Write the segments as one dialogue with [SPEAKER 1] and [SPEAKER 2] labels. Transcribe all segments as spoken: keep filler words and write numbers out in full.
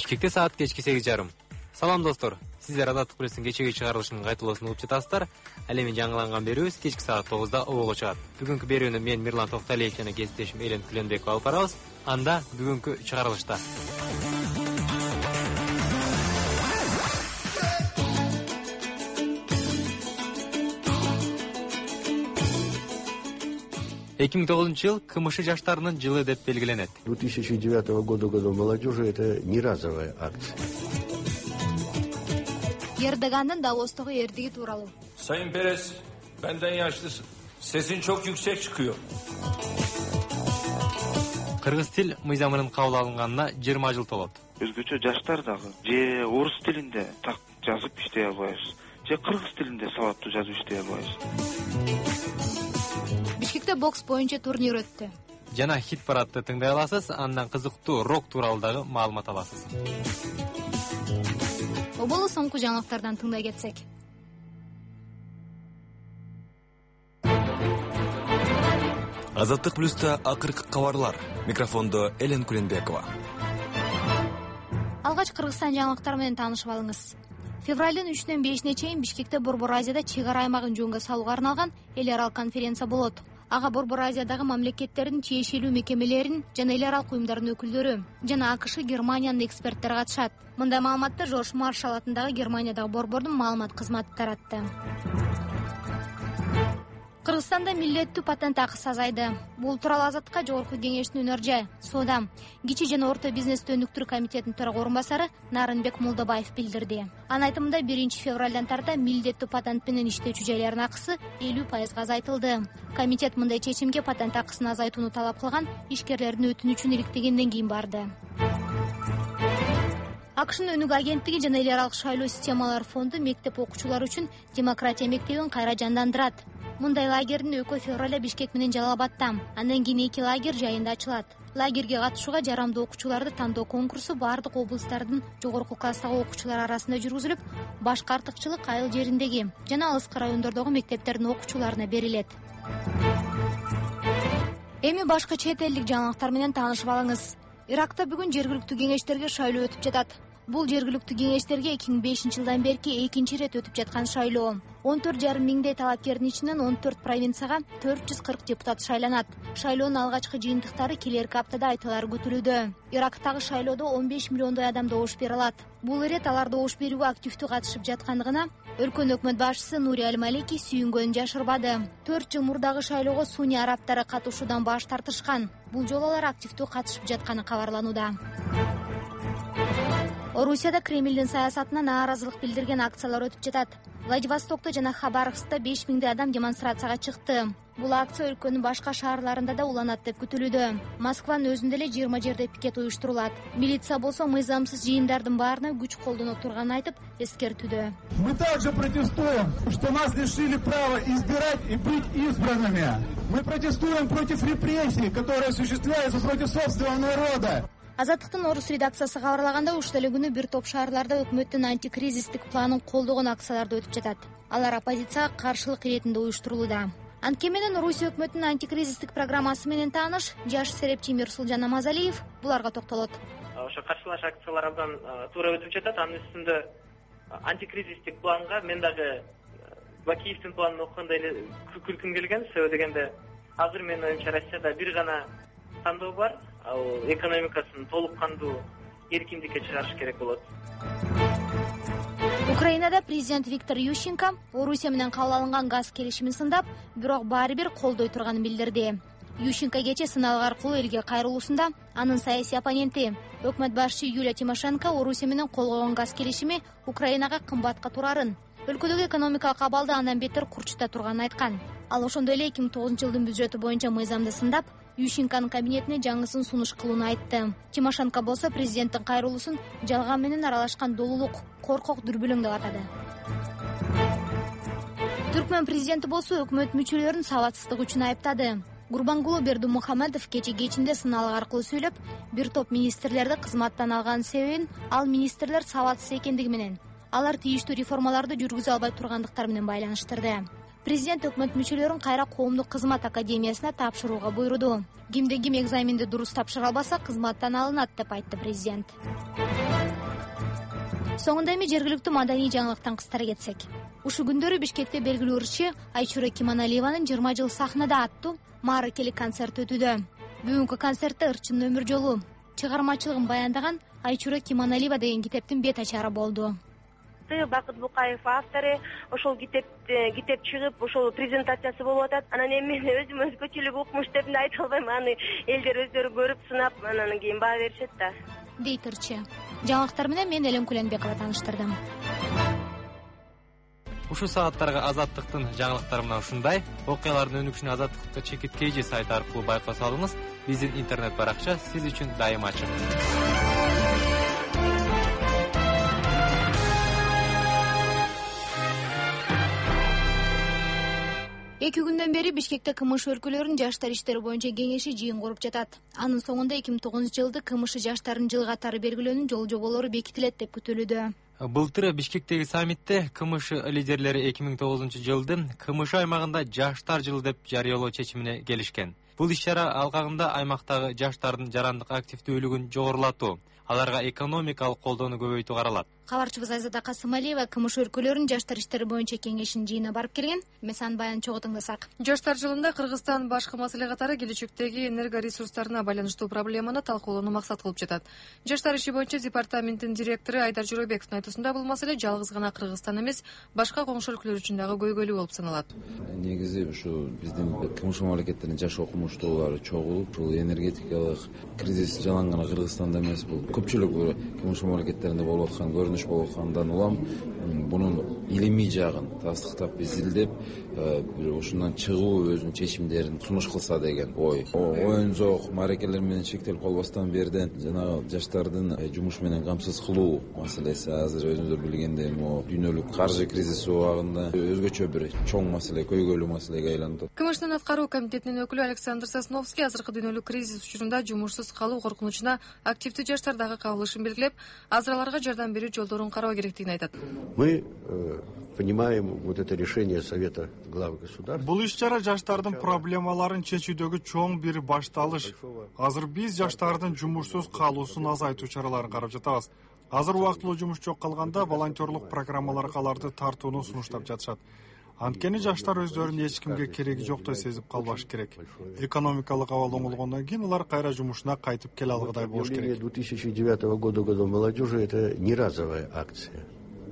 [SPEAKER 1] Бишкекте саат кечки сегиз жарым. Салам достор. Сиздер Азаттык пресстин кечеги чыгарылышынын кайталоосун угуп жатасыздар. Ал эми жаңыланган берүүбүз кечки саат тогузда обого чыгат. Бүгүнкү берүүнү мен Мирлан Токталиев жана кесиптешим Элен Күлөнбекова алып барабыз. Анда бүгүнкү чыгарылышта эки миң тогузунчу жыл КМШ жаштарынын жылы деп белгиленет.
[SPEAKER 2] две тысячи девятого года года молодежи это не разовая акция.
[SPEAKER 3] Erdoğan'ın Davos'taki erdiği tuuralı.
[SPEAKER 4] Sayın Perez, benden yaşlısın. Sesin çok yüksek çıkıyor.
[SPEAKER 1] Kırgız til мыйзамынын кабыл алынганына жыйырма жыл толот.
[SPEAKER 5] Өзгөчө жаштар дагы же орус тилинде так жазып иштей албайбыз, же кыргыз тилинде сабаттуу жазып иштей албайбыз.
[SPEAKER 3] Бишкекте бокс боюнча турнир өттү.
[SPEAKER 1] Жана хит парадты тыңдай аласыз, андан кызыктуу рок тууралуу дагы маалымат аласыз.
[SPEAKER 3] Оболу соңку жаңылыктардан тыңдай кетсек.
[SPEAKER 6] Азаттык плюста акыркы кабарлар. Микрофондо Элен Күлөнбекова.
[SPEAKER 3] Алгач Кыргызстан жаңылыктары менен таанышып алыңыз. Февралдын үчүнөн бешине чейин Бишкекте Борбор Азияда чек ара аймагын жөнгө салууга арналган эл аралык конференция болот. Ага Борбор Азиядагы мамлекеттердин тиешелүү мекемелерин жана эл аралык уюмдардын өкүлдөрү жана АКШ, Германиянын эксперттери катышат. Мындай маалыматты Жорж Маршалл атындагы Германиядагы борбордун маалымат кызматы таратты. Кыргызстанда милдеттүү патент акысы азайды. Бул тууралуу Азаттыкка Жогорку кеңештин өнөр жай, соода, кичи жана орто бизнести өнүктүрүү комитетинин төрага орун басары Нарынбек Молдобаев билдирди. Анын айтымында биринчи февралдан тарта милдеттүү патент менен иштөөчү жайлардын акысы элүү пайызга азайтылды. Комитет мындай чечимге патент акысын азайтууну талап кылган ишкерлердин өтүнүчүн иликтегенден кийин барды. АКШнын өнүгүү агенттиги жана эл аралык шайлоо системалары фонду мектеп окуучулары үчүн демократия мектебин кайра жандандырат. Мындай лагердин экөө февралда Бишкек менен Жалал Абадта, андан кийин эки лагерь жайында ачылат. Лагерге катышууга жарамдуу окуучуларды тандоо конкурсу бардык облустардын жогорку класстагы окуучулары арасында жүргүзүлүп, башкы артыкчылык айыл жериндеги жана алыскы райондордогу мектептердин окуучуларына берилет. Эми башка чет элдик жаңылыктар менен таанышып алыңыз. Иракта бүгүн жергиликтүү кеңештерге шайлоо өтүп жатат. Бул жергиликтүү кеңештерге эки миң бешинчи жылдан берки экинчи ирет өтүп жаткан шайлоо. он төрт жарым миңдей талапкердин ичинен он төрт провинцияга төрт жүз кырк депутат шайланат. Шайлоонун алгачкы жыйынтыктары келерки аптада айтылары күтүлүүдө. Ирактагы шайлоодо он беш миллиондой адам добуш бере алат. Бул ирет алар добуш берүүгө активдүү катышып жаткандыгына өлкөнүн өкмөт башчысы Нури Аль-Малики сүйүнгөнүн жашырбады. төрт жыл мурдагы шайлоого Суни арабтары катышуудан баш тартышкан. Бул жолу алар активдүү катышып жатканы кабарланууда. Орусияда Кремлдин саясатына нааразылык билдирген акциялар өтүп жатат. Владивостокто жана Хабаровскта беш миңдей адам демонстрацияга чыкты. Бул акция өлкөнүн башка шаарларында да уланат деп күтүлүүдө. Москванын өзүндө эле жыйырма жерде пикет уюштурулат. Милиция болсо мыйзамсыз жыйындардын баарына күч колдоно турганын айтып, эскертүүдө.
[SPEAKER 7] Мы также протестуем, что нас лишили права избирать и быть избранными. Мы протестуем против репрессий, которые осуществляются против собственного народа.
[SPEAKER 3] Азаттыктын орус редакциясы кабарлаганда ушул эле күнү бир топ шаарларда өкмөттүн антикризистик планын колдогон акцияларды өтүп жатат. Алар оппозицияга каршылык иретинде уюштурулууда. Анткени менен Орусия өкмөтүнүн антикризистик программасы менен тааныш жаш серепчи Мирсулжан Намазалиев буларга токтолот.
[SPEAKER 8] Ошо каршылаш акциялар абдан туура өтүп жатат. Анын үстүндө антикризистик планга мен дагы Бакиевдин планын окуганда эле күлкүм келген. Себеби дегенде азыр менин оюмча Россияда бир гана тандоо бар. Ал экономикасын толук кандуу эркиндикке чыгарыш керек болот.
[SPEAKER 3] Украинада президент Виктор Ющенко Орусия менен кабыл алынган газ келишимин сындап, бирок баары бир колдой турганын билдирди. Ющенко кече сыналык аркылуу элге кайрылуусунда анын саясий оппоненти өкмөт башчы Юлия Тимошенко Орусия менен кол койгон газ келишими Украинага кымбатка турарын, өлкөдөгү экономикалык абалды андан бетер курчута турганын айткан. Ал ошондой эле эки миң тогузунчу жылдын бюджету боюнча мыйзамды сындап, Ющенконун кабинетине жаңысын сунуш кылууну айтты. Тимошенко болсо президенттин кайрылуусун жалган менен аралашкан долулук, коркок дүрбүлөң деп атады. Түркмөн президенти болсо өкмөт мүчөлөрүн сабатсыздык үчүн айыптады. Гурбангулу Бердумухамедов кече кечинде сыналык аркылуу сүйлөп, бир топ министрлерди кызматтан алган себебин ал министрлер сабатсыз экендиги менен, алар тийиштүү реформаларды жүргүзө албай тургандыктары менен байланыштырды. Президент өкмөт мүчөлөрүн кайра коомдук кызмат академиясына тапшырууга буйруду. Кимде ким экзаменди дурус тапшыра албаса, кызматтан алынат деп айтты президент. Соңунда эми жергиликтүү маданий жаңылыктан кыстара кетсек. Ушул күндөрү Бишкекте белгилүү ырчы Айчура Киманалиеванын жыйырма жыл сахнада аттуу мааракелик концерт өтүүдө. Бүгүнкү концертте ырчынын өмүр жолу, чыгармачылыгын баяндаган Айчура Киманалиева деген китептин бет ачары болду.
[SPEAKER 9] Бакыт Букаев автору, ошол китеп китеп чыгып, ошол презентациясы болуп атат. Анан эми мен өзүм өзгөчөлүк укмуш деп айта албайм, аны элдер өздөрү көрүп, сынап, анан кийин баа беришет да.
[SPEAKER 3] Дейт ырчы. Жаңылыктар менен мен Элен Куленбекова тааныштырдым.
[SPEAKER 1] Ушул сааттарга Азаттыктын жаңылыктары мына ушундай. Окуялардын өнүгүшүн Азаттыкта чекит kg сайты аркылуу байкап салыңыз. Биздин интернет баракча сиз үчүн дайыма ачык.
[SPEAKER 3] Эки күндөн бери Бишкекте КМШ өлкөлөрүнүн жаштар иштери боюнча кеңеши жыйын куруп жатат. Анын соңунда эки миң тогузунчу жылды КМШ жаштардын жылы катары белгилөөнүн жол жоболору бекитилет деп күтүлүүдө.
[SPEAKER 1] Былтыр Бишкектеги саммитте КМШ лидерлери эки миң тогузунчу жылды КМШ аймагында жаштар жылы деп жарыялоо чечимине келишкен. Бул иш-чара алкагында аймактагы жаштардын жарандык активдүүлүгүн жогорулатуу, аларга экономикалык колдоону көбөйтүү каралат.
[SPEAKER 3] Кабарчыбыз Айзада Касымалиева КМШ өлкөлөрүнүн жаштар иштери боюнча кеңешинин жыйынына барып келген. Месан баян чогуу тыңдасак.
[SPEAKER 10] Жаштар жылында Кыргызстан башкы маселе катары келечектеги энерго ресурстарына байланыштуу проблеманы талкуулоону максат кылып жатат. Жаштар иши боюнча департаменттин директору Айдар Жоройбековдун айтуусунда бул маселе жалгыз гана Кыргызстан эмес, башка коңшу өлкөлөр үчүн дагы көйгөйлүү болуп саналат.
[SPEAKER 11] Негизи ушу биздин КМШ мамлекеттеринин жаш окумуштуулары чогуу ушул энергетикалык кризис жаланган Кыргызстанда эмес, бул көпчүлүк КМШ мамлекеттеринде болуп аткан көрүнүш болуп аткандан улам бунун илимий жагын тастыктап изилдеп, ушундан чыгуу өзүнүн чечимдерин сунуш кылса деген ой. Оюн-зок мааракелер менен шектелип калбастан берден жанагы жаштардын жумуш менен камсыз кылуу маселеси азыр өзүңүздөр билгендей, могу дүйнөлүк каржы кризиси убагында өзгөчө бир чоң маселе, көйгөйлүү маселеге айланып атат.
[SPEAKER 10] КМШнын аткаруу комитетинин өкүлү Александр Сосновский азыркы дүйнөлүк кризис учурунда жумушсуз калуу коркунучуна активдүү жаштар дагы кабылышын белгилеп, азыр аларга жардам берүү жолдорун кароо керектигин айтат.
[SPEAKER 2] Мы понимаем вот это решение Совета глав государств.
[SPEAKER 12] Бул иш-чара жаштардын проблемаларын чечүүдөгү чоң бир башталыш. Азыр биз жаштардын жумушсуз калуусун азайтуу чараларын карап жатабыз. Азыр убактылуу жумуш жок калганда волонтерлук программаларга аларды тартууну сунуштап жатышат. Анткени жаштар өздөрүн эч кимге кереги жоктой сезип калбаш керек. Экономикалык абал оңолгондон кийин алар кайра жумушуна кайтып келе алгыдай болуш керек.
[SPEAKER 2] две тысячи девятого года года молодежи это не разовая акция.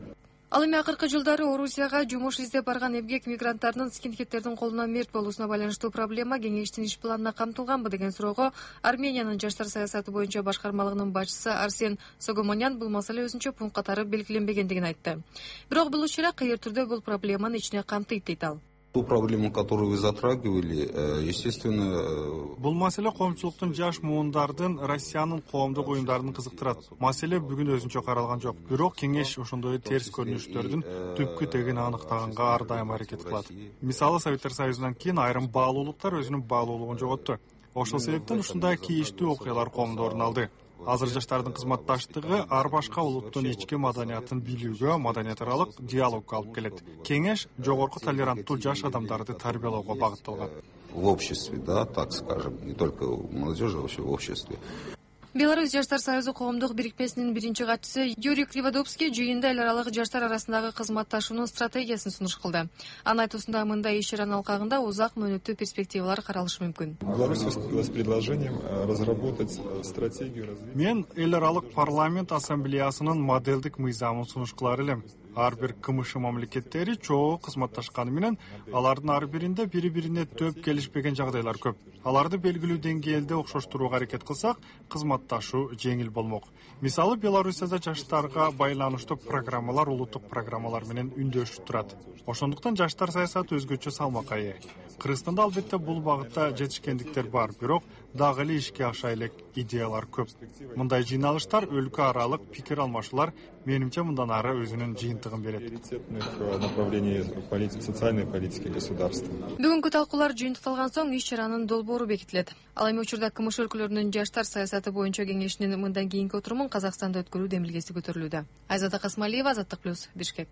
[SPEAKER 10] Ал эми акыркы жылдары Орусияга жумуш издеп барган эмгек мигранттарынын скинхеттердин колуна мерт болуусуна байланыштуу проблема кеңештин иш планына камтылганбы деген суроого Армениянын жаштар саясаты боюнча башкармалыгынын башчысы Арсен Согомонян бул маселе өзүнчө пункт катары белгиленбегендигин айтты. Бирок бул иш-чара кыйыр түрдө бул проблеманы ичине камтыйт дейт ал.
[SPEAKER 13] Ту проблему, которую вы затрагивали, естественно...
[SPEAKER 12] Бул маселе коомчулуктун жаш муундардын Россиянын коомдук уюмдарын кызыктырат. Маселе бүгүн өзүнчө каралган жок. Бирок кеңеш ошондой терс көрүнүштөрдүн түпкү тегин аныктаганга ар дайым аракет кылат. Мисалы Советтер Союзунан кийин айрым баалуулуктар өзүнүн баалуулугун жоготту. Ошол себептен ушундай кейиштүү окуялар коомдо орун алды. Азыр жаштардын кызматташтыгы ар башка улуттун ички маданиятын билүүгө, маданият аралык диалогго алып келет. Кеңеш жогорку толеранттуу жаш адамдарды тарбиялоого багытталган.
[SPEAKER 13] В обществе, да, так скажем, не только молодежи, вообще в обществе.
[SPEAKER 10] Беларусь жаштар союзу коомдук бирикмесинин биринчи катчысы Юрий Криводубский жыйында эл аралык жаштар арасындагы кызматташуунун стратегиясын сунуш кылды. Анын айтуусунда мындай иш-чаранын алкагында узак мөөнөттүү перспективалар каралышы мүмкүн.
[SPEAKER 14] Беларусь выступила с предложением разработать стратегию развития.
[SPEAKER 12] Мен эл аралык парламент ассамблеясынын моделдик мыйзамын сунушкулар элем. Ар бир КМШ мамлекеттери чогуу кызматташканы менен алардын ар биринде бири-бирине төп келишпеген жагдайлар көп. Аларды белгилүү деңгээлде окшоштурууга аракет кылсак, кызматташуу жеңил болмок. Мисалы, Белоруссияда жаштарга байланыштуу программалар улуттук программалар менен үндөшүп турат. Ошондуктан жаштар саясаты өзгөчө салмакка ээ. Кыргызстанда албетте бул багытта жетишкендиктер бар, бирок дагы эле ишке аша элек идеялар көп. Мындай жыйналыштар, өлкө аралык пикир алмашуулар менимче мындан ары өзүнүн жыйынтыгын берет.
[SPEAKER 10] Бүгүнкү талкуулар жыйынтыкталган соң иш-чаранын долбоору бекитилет. Ал эми учурда КМШ өлкөлөрүнүн жаштар саясаты боюнча кеңешинин мындан кийинки отурумун Казакстанда өткөрүү демилгеси көтөрүлүүдө. Айзада Касымалиева, Азаттык плюс, Бишкек.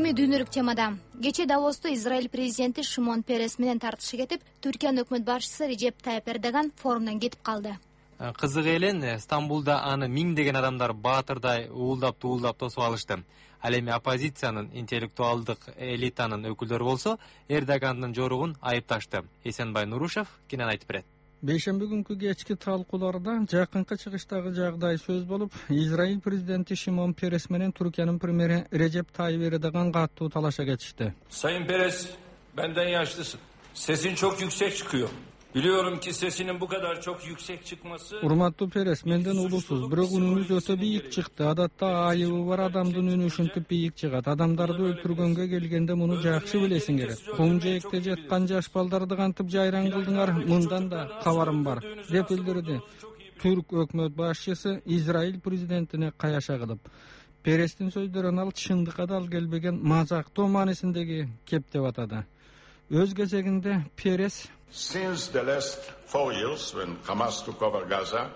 [SPEAKER 3] Эми дүйнөлүк темада. Кечээ Давоста Израиль президенти Шимон Перес менен тартышы кетип, Түркиянын өкмөт башчысы Режеп Тайып Эрдоган форумдан кетип калды.
[SPEAKER 1] Кызык элен, Стамбулда аны миңдеген адамдар баатырдай уулдап туулдап тосуп алышты. Ал эми оппозициянын интеллектуалдык элитанын өкүлдөрү болсо Эрдогандын жоругун айыпташты. Эсенбай Нурушев кенен айтып берет.
[SPEAKER 15] Бейшемби күнкү кечки талкууларда жакынкы чыгыштагы жагдай сөз болуп, Израиль президенти Шимон Перес менен Түркиянын премьери Режеп Тайып Эрдоган каттуу талаша кетишти.
[SPEAKER 4] Sayın Perez, benden yaşlısın. Sesin çok yüksek çıkıyor. Biliyorum ki sesinin bu kadar çok yüksek çıkması...
[SPEAKER 15] Урматтуу Перес, менден улуусуз, бирок үнүңүз өтө бийик чыкты. Адатта айыбы бар адамдын үнү ушинтип бийик чыгат. Адамдарды өлтүргөнгө келгенде муну жакшы билесиң керек. Кум жээкте жаткан жаш балдарды кантип жайран кылдыңар, мындан да кабарым бар, деп билдирди түрк өкмөт башчысы Израиль президентине каяша кылып. Перестин сөздөрүн ал чындыкка дал келбеген мазактоо маанисиндеги кеп деп атады. Өз кезегинде Перес
[SPEAKER 16] Since the last four years when Hamas took over Gaza,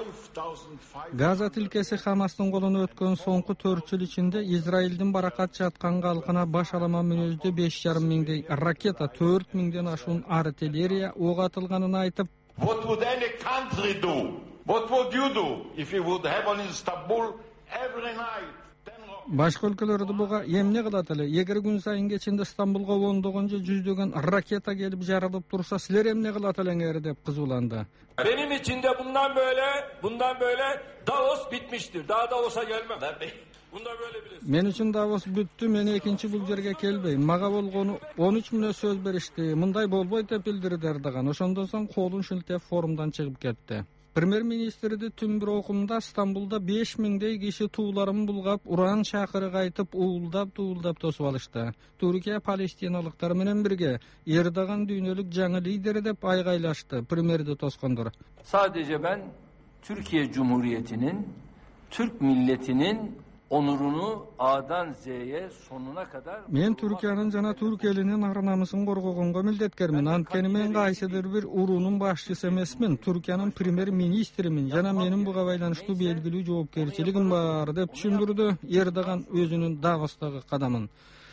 [SPEAKER 15] Газа тилкеси Хамастын колуна өткөн соңку төрт жыл ичинде Израилдин баракат жаткан калкына баш алама мүнөздө беш жарым миңдей ракета, төрт миңден ашуун артиллерия ок атылганын айтып,
[SPEAKER 16] what would any country do? What would you do if you would have on Istanbul every night?
[SPEAKER 15] Башка өлкөлөрдү буга эмне кылат эле? Эгер күн сайын кечинде Стамбулга ондогон же жүздөгөн ракета келип жарылып турса, силер эмне кылат элеңер деп кызууланды.
[SPEAKER 4] Benim için de bundan böyle, bundan böyle Davos bitmiştir. Daha Davos'a gelmem. Bundan böyle bilirsin.
[SPEAKER 15] Мен үчүн Давос бүттү, мен экинчи бул жерге келбейм. Мага болгону он үч мүнөт сөз беришти. Мындай болбойт деп билдирди Эрдоган. Ошондон соң колун шилтеп форумдан чыгып кетти. Премьер-министрди түн бир окумда Стамбулда беш миңдей киши тууларын булгап, уран чакырык айтып, уулдап-туулдап тосуп алышты. Түркия палестиналыктар менен бирге Эрдоган дүйнөлүк жаңы лидери деп айгайлашты премьерди тоскондор.
[SPEAKER 17] Sadece ben Türkiye Cumhuriyeti'nin, Türk milletinin onurunu A'dan Z'ye sonuna kadar...
[SPEAKER 15] Мен Түркиянын жана түрк элинин ар намысын коргогонго милдеткермин. Анткени мен кайсыдыр бир уруунун башчысы эмесмин. Түркиянын премьер-министримин жана менин буга байланыштуу белгилүү жоопкерчилигим бар, деп түшүндүрдү Эрдоган өзүнүн Давостагы кадамын.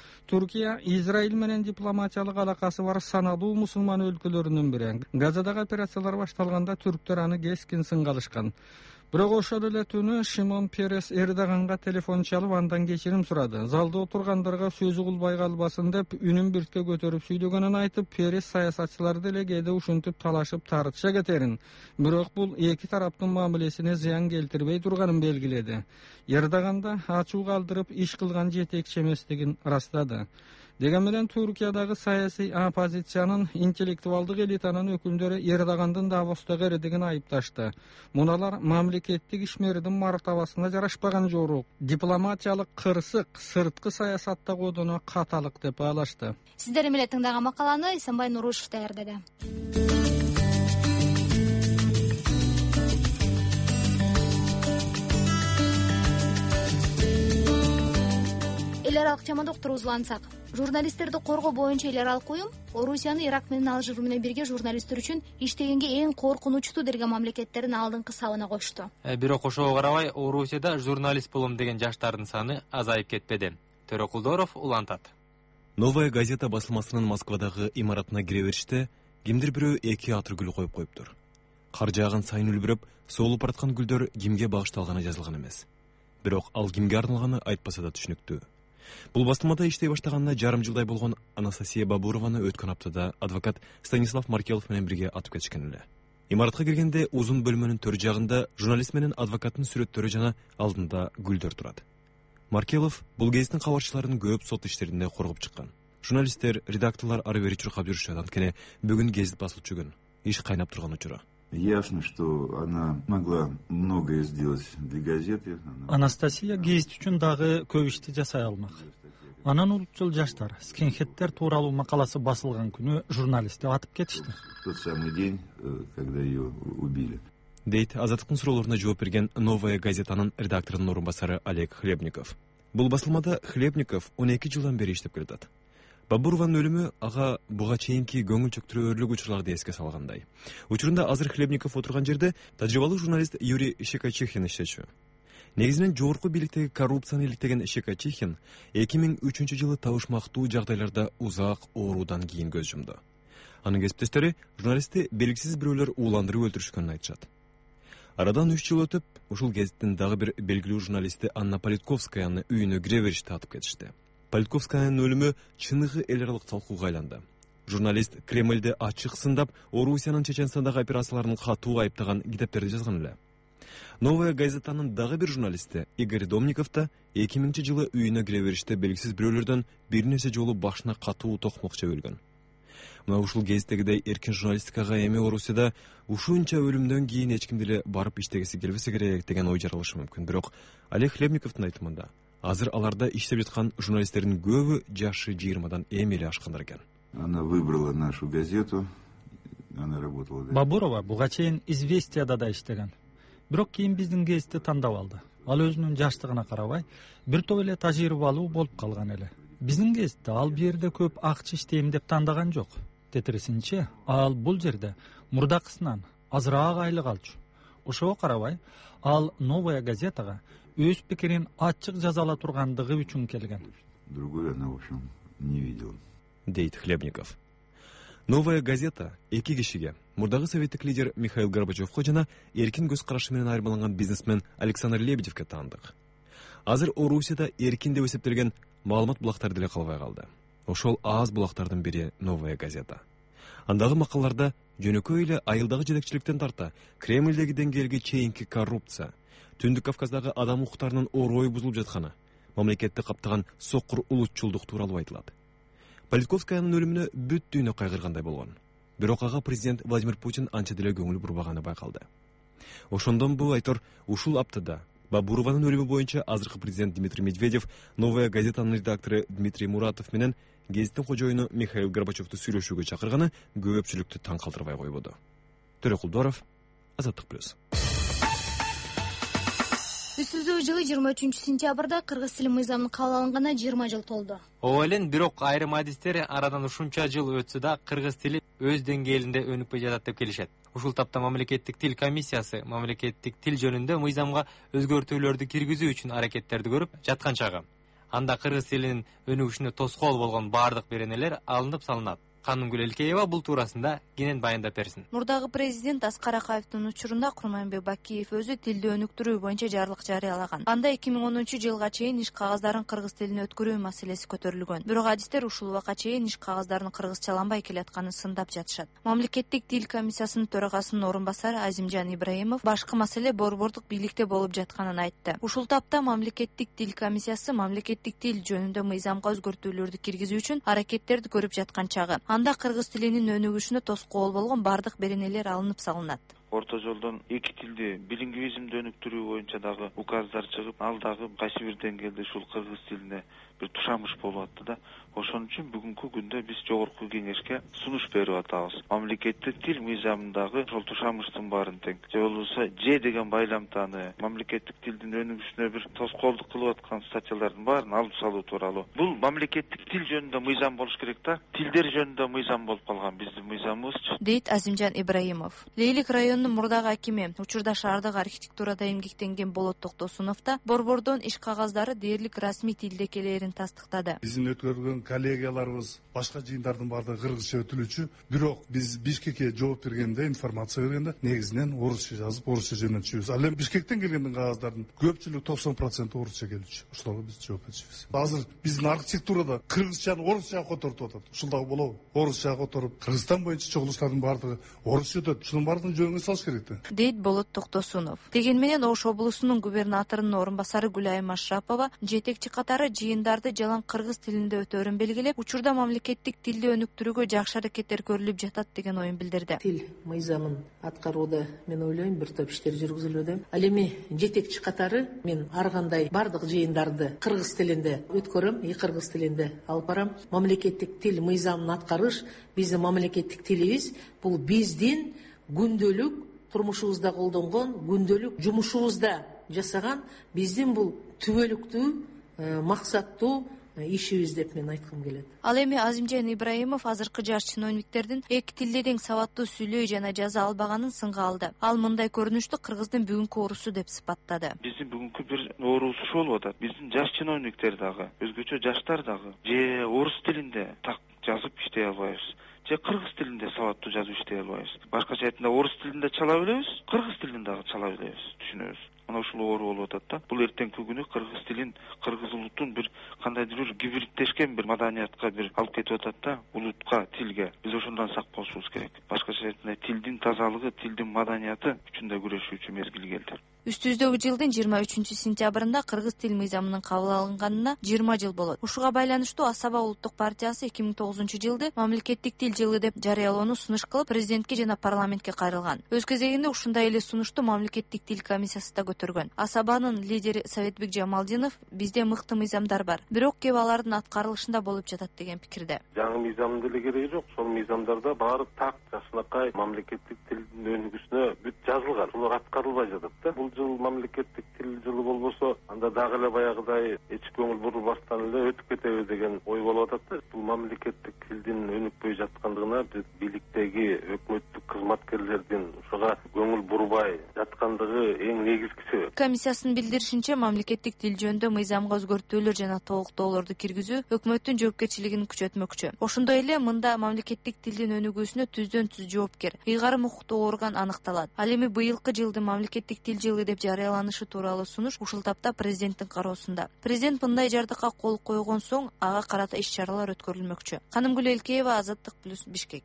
[SPEAKER 15] Түркия Израиль менен дипломатиялык алакасы бар саналуу мусулман өлкөлөрүнүн бири. Газадагы операциялар башталганда түрктөр аны кескин сынга алышкан. Бирок ошол эле түнү Шимон Перес Эрдоганга телефон чалып андан кечирим сурады. Залда отургандарга сөзү кулбай калбасын деп үнүн биртке көтөрүп сүйлөгөнүн айтып, Перес саясатчыларды деле кээде ушинтип талашып тартыша кетерин. Бирок бул эки тараптын мамилесине зыян келтирбей турганын белгиледи. Эрдоган да ачуу калтырып иш кылган жетекчи эместигин ырастады. Деген менен Түркиядагы саясий оппозициянын интеллектуалдык элитанын өкүлдөрү Эрдогандын Давостогу эредигин айыпташты. Муналар мамлекеттик ишмердин мартабасына жарашпаган жорук, дипломатиялык кырсык, сырткы саясатта кодону каталык деп баалашты.
[SPEAKER 3] Сиздер менен тыңдаган макаланы Эсенбай Нурушев даярдады. Эл аралык темада уктурузулансак, журналисттерди коргоо боюнча эл аралык уюм Орусияны Ирак менен Алжир менен бирге журналисттер үчүн иштегенге эң коркунучтуу деген мамлекеттердин алдыңкы сабына кошту.
[SPEAKER 1] Бирок ошого карабай, Орусияда журналист болом деген жаштардын саны азайып кетпеди. Төрөкулдоров улантат.
[SPEAKER 6] Новая газета басылмасынын Москвадагы имаратына кире бериште кимдир бирөө эки атыр гүл коюп коюптур. Кар жааган сайын үлбүрөп, соолуп бараткан гүлдөр кимге багышталганы жазылган эмес. Бирок ал кимге арналганы айтпаса да түшүнүктүү. Бул басылмада иштей баштаганына жарым жылдай болгон Анастасия Бабурованы өткөн аптада адвокат Станислав Маркелов менен бирге атып кетишкен эле. Имаратка киргенде узун бөлмөнүн төр жагында журналист менен адвокаттын сүрөттөрү жана алдында гүлдөр турат. Маркелов бул гезиттин кабарчыларын көп сот иштеринде коргоп чыккан. Журналисттер, редакторлор ары бери чуркап жүрүшөт, анткени бүгүн гезит басылып жүргөн. Иш кайнап турган учуру.
[SPEAKER 18] Ясно, что она могла многое сделать для газеты.
[SPEAKER 19] Анастасия гезит үчүн дагы көп ишти жасай алмак. Анан улутчул жаштар скинхеддер тууралуу макаласы басылган күнү журналистти атып кетишти.
[SPEAKER 18] Тот самый день, когда ее убили.
[SPEAKER 6] Дейт Азаттыктын суроолоруна жооп берген Новая газетанын редакторунун орун басары Олег Хлебников. Бул басылмада Хлебников он эки жылдан бери иштеп келатат. Бабурованын өлүмү ага буга чейинки көңүл чөктүрөрлүк учурларды эске салгандай. Учурунда азыр Хлебников отурган жерде тажрыйбалуу журналист Юрий Щекочихин иштечү. Негизинен жогорку бийликтеги коррупцияны иликтеген Шекачихин эки миң үчүнчү жылы табышмактуу жагдайларда узак оорудан кийин көз жумду. Анын кесиптештери журналистти белгисиз бирөөлөр ууландырып өлтүрүшкөнүн айтышат. Арадан үч жыл өтүп, ушул гезиттин дагы бир белгилүү журналисти Анна Политковскаяны үйүнө кире бериште атып кетишти. Политковскаянын өлүмү чыныгы эл аралык талкууга айланды. Журналист Кремльде ачык сындап, Орусиянын Чеченстандагы операцияларын катуу айыптаган китептерди жазган эле. Новая газетанын дагы бир журналисти Игорь Домников да эки миңинчи жылы үйүнө кире бериште белгисиз бирөөлөрдөн бир нече жолу башына катуу токмок жеп өлгөн. Мына ушул гезиттегидей эркин журналистикага эми Орусияда ушунча өлүмдөн кийин эч ким деле барып иштегиси келбесе керек деген ой жаралышы мүмкүн. Бирок Олег Хлебниковдун айтымында азыр аларда иштеп жаткан журналисттердин көбү жашы жыйырмадан эми эле ашкандар экен.
[SPEAKER 18] Она выбрала нашу газету, она работала.
[SPEAKER 19] Бабурова буга чейин Известияда да иштеген. Бирок кийин биздин гезитти тандап алды. Ал өзүнүн жаштыгына карабай, бир топ эле тажрыйбалуу болуп калган эле. Биздин гезитте ал бул жерде көп акча иштейм деп тандаган жок. Тетирисинче, ал бул жерде мурдакысынан азыраак айлык алчу. Ошого карабай, ал Новая газетага өз пикирин ачык жаза ала тургандыгы үчүн келген.
[SPEAKER 18] Другой она, в общем, не видела.
[SPEAKER 6] Дейт Хлебников. Новая газета эки кишиге, мурдагы советтик лидер Михаил Горбачевко жана эркин көз карашы менен айырмаланган бизнесмен Александр Лебедевке таандык. Азыр Орусияда эркин деп эсептелген маалымат булактары деле калбай калды. Ошол аз булактардын бири Новая газета. Андагы макалларда жөнөкөй эле айылдагы жетекчиликтен тарта Кремльдеги деңгээлге чейинки коррупция, Түндүк Кавказдагы адам укуктарынын орой бузулуп жатканы, мамлекетти каптаган сокур улутчулдук тууралуу айтылат. Политковскаянын өлүмүнө бүт дүйнө кайгыргандай болгон. Бирок ага президент Владимир Путин анча деле көңүл бурбаганы байкалды. Ошондон бул айтор ушул аптада Бабурованын өлүмү боюнча азыркы президент Дмитрий Медведев, Новая газетанын редактору Дмитрий Муратов менен гезиттин кожоюну Михаил Горбачевду сүйлөшүүгө чакырганы көпчүлүктү таң калтырбай койбоду. Төрөкулдоров, Азаттык плюс.
[SPEAKER 3] Үстүбүздөгү жылы жыйырма үчүнчү сентябрда кыргыз тили мыйзамынын кабыл алынганына жыйырма жыл толду.
[SPEAKER 1] Ооба эле, бирок айрым адистер арадан ушунча жыл өтсө да кыргыз тили өз деңгээлинде өнүкпөй жатат деп келишет. Ушул тапта мамлекеттик тил комиссиясы мамлекеттик тил жөнүндө мыйзамга өзгөртүүлөрдү киргизүү үчүн аракеттерди көрүп жаткан чагы. Анда кыргыз тилинин өнүгүшүнө тоскоол болгон баардык беренелер алынып салынат. Канымгүл Элкеева бул туурасында кенен баяндап берсин.
[SPEAKER 20] Мурдагы президент Аскар Акаевдин учурунда Курманбек Бакиев өзү тилди өнүктүрүү боюнча жарлык жарыялаган. Анда эки миң онунчу жылга чейин иш кагаздарын кыргыз тилине өткөрүү маселеси көтөрүлгөн. Бирок адистер ушул убакка чейин иш кагаздарын кыргызчаланбай келатканын сындап жатышат. Мамлекеттик тил комиссиясынын төрагасынын орун басары Азимжан Ибраимов башкы маселе борбордук бийликте болуп жатканын айтты. Ушул тапта мамлекеттик тил комиссиясы мамлекеттик тил жөнүндө мыйзамга өзгөртүүлөрдү киргизүү үчүн аракеттерди көрүп жаткан чагы. Анда кыргыз тилинин өнүгүшүнө тоскоол болгон бардык беренелер алынып салынат.
[SPEAKER 5] Орто жолдон эки тилди билингвизмди өнүктүрүү боюнча дагы указдар чыгып, ал дагы кайсы бир деңгээлде ушул кыргыз тилине бир тушамыш болуп атты да. Ошон үчүн бүгүнкү күндө биз жогорку кеңешке сунуш берип атабыз. Мамлекеттик тил мыйзамындагы ошол тушамыштын баарын тең же болбосо же деген байламтаны мамлекеттик тилдин өнүгүшүнө бир тоскоолдук кылып аткан статьялардын баарын алып салуу тууралуу. Бул мамлекеттик тил жөнүндө мыйзам болуш керек да. Тилдер жөнүндө мыйзам болуп калган биздин мыйзамыбызчы.
[SPEAKER 20] Дейт Азимжан Ибраимов. Лейлик районунун мурдагы акими, учурда шаардык архитектурада эмгектенген Болот Токтосунов да борбордон иш кагаздары дээрлик расмий тилде келээрин тастыктады.
[SPEAKER 21] Биздин өткөргөн коллегияларыбыз башка жыйындардын баардыгы кыргызча өтүлүүчү, бирок биз Бишкекке жооп бергенде, информация бергенде негизинен орусча жазып, орусча жөнөтчүбүз. Ал эми Бишкектен келген кагаздардын көпчүлүгү токсон процент орусча келүүчү. Ошолорго биз жооп беребиз. Азыр биздин архитектурада кыргызчаны орусчага котортуп атат. Ушул дагы болобу? Орусчага которуп, Кыргызстан боюнча чогулуштардын баардыгы орусча өтөт. Ушунун баардыгын жөнгө салыш керек да.
[SPEAKER 20] Дейт Болот Токтосунов. Деген менен Ош облусунун губернаторунун орун басары Гүлайым Ашрапова жетекчи катары жыйындарды жалаң кыргыз тилинде өтөөрүн белгилеп, учурда мамлекеттик тилди өнүктүрүүгө жакшы аракеттер көрүлүп жатат деген оюн билдирди.
[SPEAKER 22] Тил мыйзамын аткарууда мен ойлойм бир топ иштер жүргүзүлүүдө. Ал эми жетекчи катары мен ар кандай бардык жыйындарды кыргыз тилинде өткөрөм, и кыргыз тилинде алып барам. Мамлекеттик тил мыйзамын аткарыш биздин мамлекеттик тилибиз, бул биздин күндөлүк турмушубузда колдонгон, күндөлүк жумушубузда жасаган биздин бул түбөлүктүү, максаттуу ишибиз деп мен айткым келет.
[SPEAKER 20] Ал эми Азимжан Ибраимов азыркы жаш чиновниктердин эки тилде тең сабаттуу сүйлөй жана жаза албаганын сынга алды. Ал мындай көрүнүштү кыргыздын бүгүнкү оорусу деп сыпаттады.
[SPEAKER 5] Биздин бүгүнкү бир оорус ушул болуп атат. Биздин жаш чиновниктер дагы, өзгөчө жаштар дагы же орус тилинде так жазып иштей албайбыз, же кыргыз тилинде сабаттуу жазып иштей албайбыз. Башкача айтканда орус тилинде чала билебиз, кыргыз тилин дагы чала билебиз, түшүнөбүз. Мына ушул оору болуп атат да. Бул эртеңки күнү кыргыз тилин, кыргыз улутун бир кандайдыр бир гибридтешкен бир маданиятка бир алып кетип атат да, улутка, тилге. Биз ошондон сак болушубуз керек. Башкача айтканда тилдин тазалыгы, тилдин маданияты үчүн да күрөшүүчү мезгил келди.
[SPEAKER 20] Үстүбүздөгү жылдын жыйырма үчүнчү сентябрында кыргыз тил мыйзамынын кабыл алынганына жыйырма жыл болот. Ушуга байланыштуу Асаба улуттук партиясы эки миң тогузунчу жылды мамлекеттик тил жылы деп жарыялоону сунуш кылып, президентке жана парламентке кайрылган. Өз кезегинде ушундай эле сунушту мамлекеттик тил комиссиясы да көтөргөн. Асабанын лидери Советбек Жамалдинов бизде мыкты мыйзамдар бар, бирок кеп алардын аткарылышында болуп жатат деген пикирде.
[SPEAKER 7] Жаңы мыйзамдын деле кереги жок. Сол мыйзамдарда баары так жакшынакай мамлекеттик тилдин өнүгүүсүнө бүт жазылган. Булар аткарылбай жатат да. Бул жыл мамлекеттик тил жылы болбосо, анда дагы эле баягыдай эч көңүл бурулбастан эле өтүп кетеби деген ой болуп атат да. Бул мамлекеттик тилдин өнүкпөй жаткандыгына биз бийликтеги өкмөттүк кызматкерлердин ушуга көңүл бурбай жаткандыгы эң негизги себеп.
[SPEAKER 20] Комиссиясынын билдиришинче, мамлекеттик тил жөнүндө мыйзамга өзгөртүүлөр жана толуктоолорду киргизүү өкмөттүн жоопкерчилигин күчөтмөкчү. Ошондой эле мында мамлекеттик тилдин өнүгүүсүнө түздөн түз жоопкер, ыйгарым укуктуу орган аныкталат. Ал эми быйылкы жылдын мамлекеттик тил жылы деп жарыяланышы тууралуу сунуш ушул тапта президенттин кароосунда. Президент мындай жардыкка кол койгон соң ага карата иш чаралар өткөрүлмөкчү. Канымгүл Элкеева, Азаттык плюс Бишкек.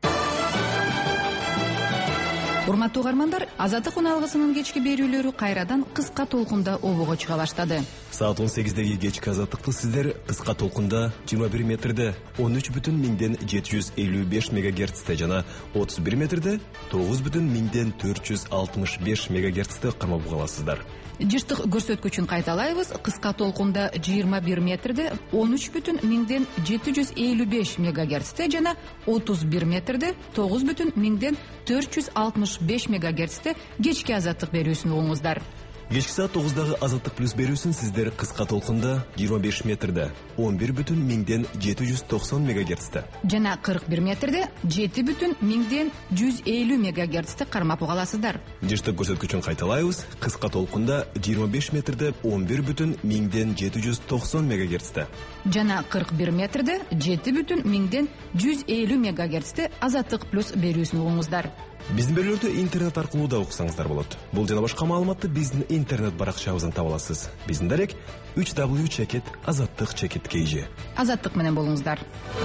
[SPEAKER 8] Урматтуу угармандар, Азаттык уналгысынын кечки берүүлөрү кайрадан кыска толкунда обого чыга баштады.
[SPEAKER 6] Саат он сегиздеги кечки Азаттыкты сиздер кыска толкунда жыйырма бир метрде он үч бүтүн миңден жети жүз элүү беш мегагерцте жана отуз бир метрде тогуз бүтүн миңден төрт жүз алтымыш беш мегагерцте кармап уга аласыздар.
[SPEAKER 8] Жыштык көрсөткүчүн кайталайбыз. Кыска толкунда жыйырма бир метрде он үч бүтүн миңден жети жүз элүү беш мегагерцте жана отуз бир метрде тогуз бүтүн миңден төрт жүз алтымыш беш мегагерцте кечки Азаттык берүүсүн угуңуздар.
[SPEAKER 6] Кечки саат тогуздагы Азаттык плюс берүүсүн сиздер кыска толкунда жыйырма беш метрде он бир бүтүн миңден жети жүз токсон мегагерцте
[SPEAKER 8] жана кырк бир метрде жети бүтүн миңден жүз элүү мегагерцте кармап уга аласыздар.
[SPEAKER 6] Жыштык көрсөткүчүн кайталайбыз. Кыска толкунда жыйырма беш метрде он бир бүтүн миңден жети жүз токсон мегагерцте
[SPEAKER 8] жана кырк бир метрде жети бүтүн миңден жүз элүү мегагерцте Азаттык плюс берүүсүн угуңуздар.
[SPEAKER 6] Биздин берүүлөрдү интернет аркылуу да уксаңыздар болот. Бул жана башка маалыматты биздин интернет баракчабыздан таба аласыз. Биздин дарек үч дабл ю чекит азаттык чекит kg.
[SPEAKER 8] Азаттык менен болуңуздар.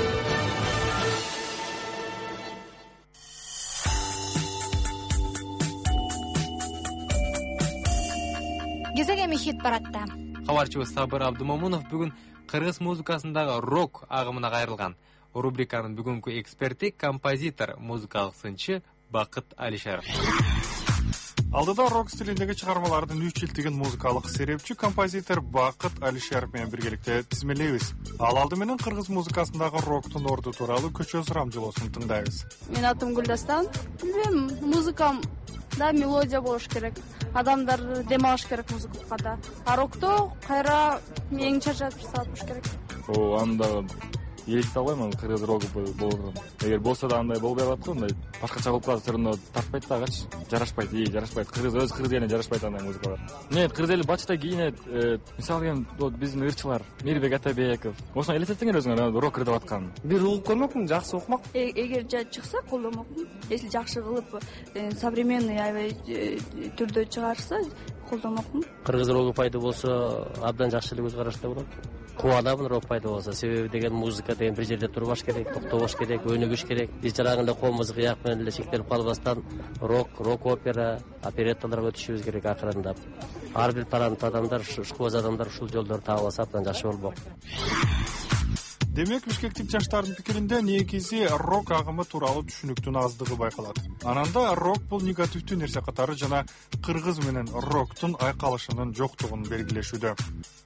[SPEAKER 3] Кезек эми хит парадта.
[SPEAKER 1] Кабарчыбыз Сабыр Абдымомунов бүгүн кыргыз музыкасындагы рок агымына кайрылган. Рубриканын бүгүнкү эксперти композитор, музыкалык сынчы Бакыт Алишаров.
[SPEAKER 12] Алдыда рок стилиндеги чыгармалардын үч жылдыгын музыкалык серепчи композитор Бакыт Алишаров менен биргеликте тизмелейбиз. Ал алды менен кыргыз музыкасындагы роктун орду тууралуу көчө сурамжылоосун тыңдайбыз.
[SPEAKER 23] Мен атым Гүлдастан. Билем, музыкам да мелодия болуш керек. Адамдар дем алыш керек музыкада. А рокто кайра мени чачатып сатыш керек.
[SPEAKER 24] О, анда елесте албайм, кыргыз рогу болгон. Эгер болсо да андай болбой калат го, мындай башкача болуп калса все тартпайт да, агачы. Жарашпайт, ии, жарашпайт. Кыргыз өз кыргыз элине жарашпайт андай музыкалар. Нет, кыргыз эли бачта кийинет, мисалы эми биздин ырчылар, Мирбек Атабеков. Ошону элестетсеңер өзүңөр рок кырдып аткан.
[SPEAKER 23] Бир угуп көрмөкмүн, жакшы укмак. Эгер чыкса колдомокмун. Если жакшы кылып, современный аябай түрдө чыгарса, колдомокмун.
[SPEAKER 25] Кыргыз рогу пайда болсо, абдан жакшы эле көз карашта болот. Кубанамын рок пайда болсо. Себеби деген музыка деген бир жерде турбаш керек, токтобош керек, өнүгүш керек. Биз жаран эле кол музыка як менен эле чектелип калбастан рок, рок опера, оперетталарга өтүшүбүз керек акырындап. Ар бир таланттуу адамдар, ушкуз адамдар ушул жолдорду таап алса абдан жакшы болмок.
[SPEAKER 12] Демек, бишкектик жаштардын пикиринде негизи рок агымы тууралуу түшүнүктүн аздыгы байкалат. Ананда рок бул негативдүү нерсе катары жана кыргыз менен роктун айкалышынын жоктугун белгилешүүдө.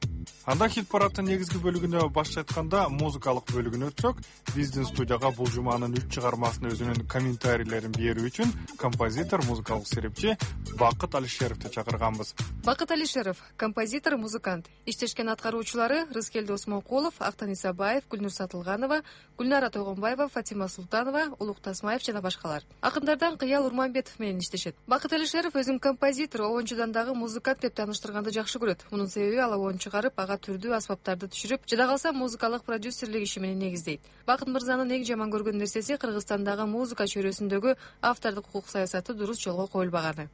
[SPEAKER 12] Анда хит парадтын негизги бөлүгүнө башча айтканда музыкалык бөлүгүнө өтсөк, биздин студияга бул жуманын үч чыгармасына өзүнүн комментарийлерин берүү үчүн композитор, музыкалык серепчи Бакыт Алишеровду чакырганбыз.
[SPEAKER 10] Бакыт Алишеров — композитор, музыкант. Иштешкен аткаруучулары Рыскелди Осмонкулов, Актан Исабаев, Гүлнур Сатылганова, Гүлнара Тойгонбаева, Фатима Султанова, Улук Тасмаев жана башкалар. Акындардан Кыял Урманбетов менен иштешет. Бакыт Алишеров өзүн композитор, обончудан дагы музыкант деп тааныштырганды жакшы көрөт. Мунун себеби ал обон чыгарып, ага түрдүү аспаптарды түшүрүп, жада калса музыкалык продюсерлик иши менен негиздейт. Бакыт мырзанын эң жаман көргөн нерсеси Кыргызстандагы музыка чөйрөсүндөгү автордук укук саясаты дурус жолго коюлбаганы.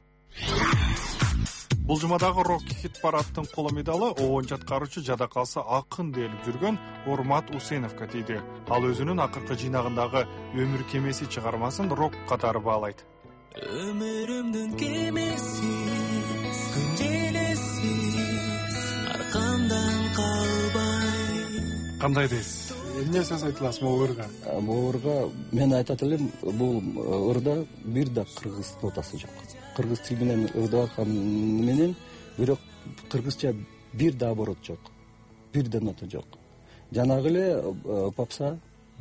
[SPEAKER 12] Бул жумадагы рок хит парадтын коло медалы обончу аткаруучу жада калса акын делип жүргөн Урмат Усеновго тийди. Ал өзүнүн акыркы жыйнагындагы Өмүр кемеси чыгармасын рок катары баалайт.
[SPEAKER 2] Өмүрүмдүн кемеси күн желесиз аркамдан калбай.
[SPEAKER 12] Кандай дейсиз? Эмне сөз айта аласыз могу ырга?
[SPEAKER 9] Могу ырга мен айтат элем, бул ырда бир да кыргыз нотасы жок. Кыргыз тили менен ырдап аткан менен, бирок кыргызча бир да оборот жок. Бир да нота жок. Жанагы эле попса,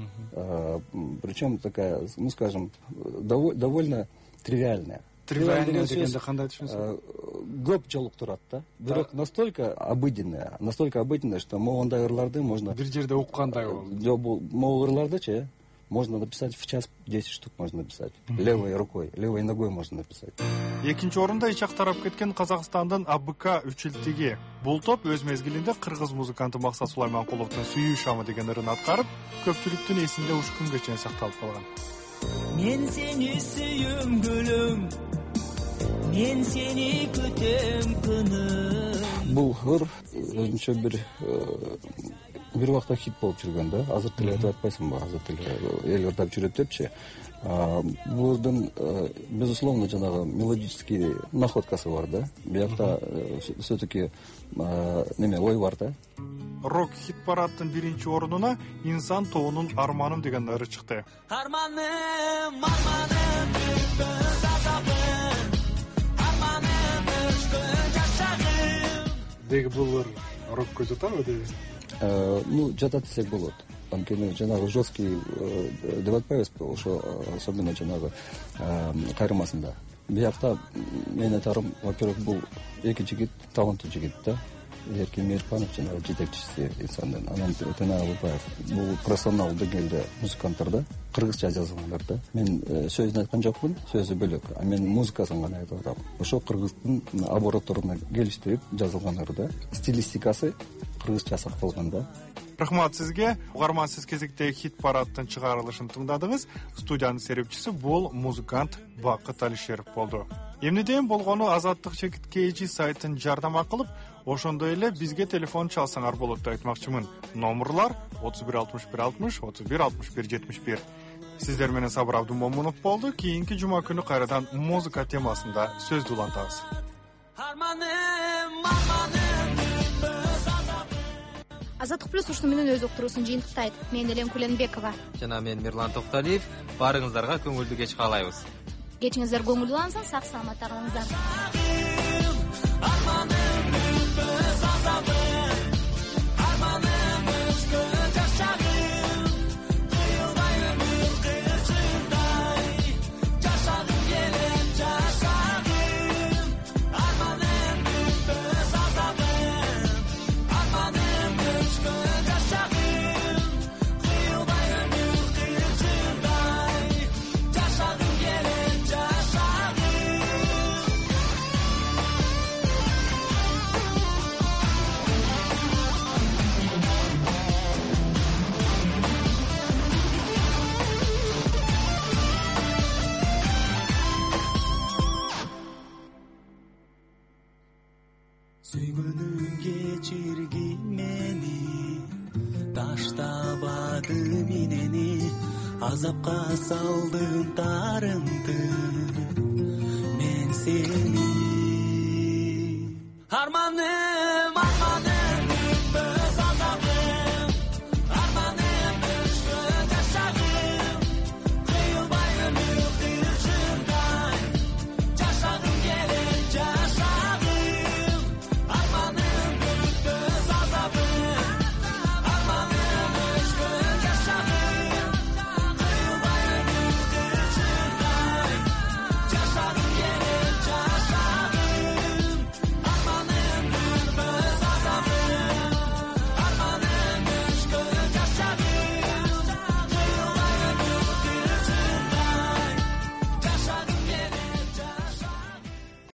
[SPEAKER 9] причем такая, ну скажем, довольно тривиальная.
[SPEAKER 12] Тривиальная дегенде кандай түшүнөсүз?
[SPEAKER 9] Көп жолуктурат да. Бирок настолько обыденная, настолько обыденная, что могундай ырларды можно
[SPEAKER 12] бир жерде уккандай болду.
[SPEAKER 9] Жок, бул могу ырлардычы можно написать в час десять штук можно написать. Левой рукой, левой ногой можно написать.
[SPEAKER 12] Экинчи орунда ичак тарап кеткен Казакстандын АБК Үчилтиги. Бул топ өз мезгилинде кыргыз музыканты Максат Сулайманкуловдун Сүйүү шамы деген ырын аткарып, көпчүлүктүн эсинде уч күнгө чейин сакталып калган.
[SPEAKER 2] Мен сени сүйөм гүлүм, мен сени күтөм күнүм.
[SPEAKER 9] Бул ыр өзүнчө бир бир убакта хит болуп жүргөн да. Азыр тиле айтып атпайсыңбы? Азыр тиле эл ырдап жүрөт депчи. Булдун безусловно жанагы мелодический находкасы бар да. Биякта все-таки неме ой бар да.
[SPEAKER 12] Рок хит парадтын биринчи орунуна Инсан тоонун Арманым деген ыры чыкты.
[SPEAKER 2] Арманым, арманым, өз азабым, арманым, өчкөн жашагым.
[SPEAKER 12] Деги бул ыр рокко жатабы деби?
[SPEAKER 9] Ну, жатат десек болот. Анткени жанагы жесткий деп атпайбызбы, ошо особенно жанагы кайрылмасында. Биякта мен айтарым, во-первых, бул эки жигит таланттуу жигит да. Эркин Мейирпанов жанагы жетекчиси Инсандын, анан Тенаа Абылбаев. Бул профессионал дегенде музыканттар да, кыргызча жазгандар да. Мен сөзүн айткан жокмун, сөзү бөлөк, а мен музыкасын гана айтып атам. Ошо кыргыздын оборотторуна келиштирип жазылгандар да. Стилистикасы кыргызча сакталган да.
[SPEAKER 12] Рахмат сизге. Угарман, сиз кезектеги хит парадтын чыгарылышын тыңдадыңыз. Студиянын серепчиси бул музыкант Бакыт Алишеров болду. Эмнеден болгону Азаттык Чекит Кейжи сайтын жардама кылып, ошондой эле бизге телефон чалсаңар болот деп айтмакчымын. Номерлар отуз бир алтымыш бир алтымыш, отуз бир алтымыш бир жетимиш бир. Сиздер менен Сабыр Абдумомунов болду. Кийинки жума күнү кайрадан музыка темасында сөздү улантабыз.
[SPEAKER 2] Арманым, арманым,
[SPEAKER 3] Азаттык плюс ушуну менен өз уктуруусун жыйынтыктайт. Мен Элен Куленбекова
[SPEAKER 1] жана мен Мирлан Токталиев. Баарыңыздарга көңүлдүү кеч каалайбыз.
[SPEAKER 3] Кечиңиздер көңүлдүү, сак саламатта калыңыздар.
[SPEAKER 2] Сөйгөнүң кечиргин мени, таштабады менени, азапка салдым тарымды мен сени. Арманым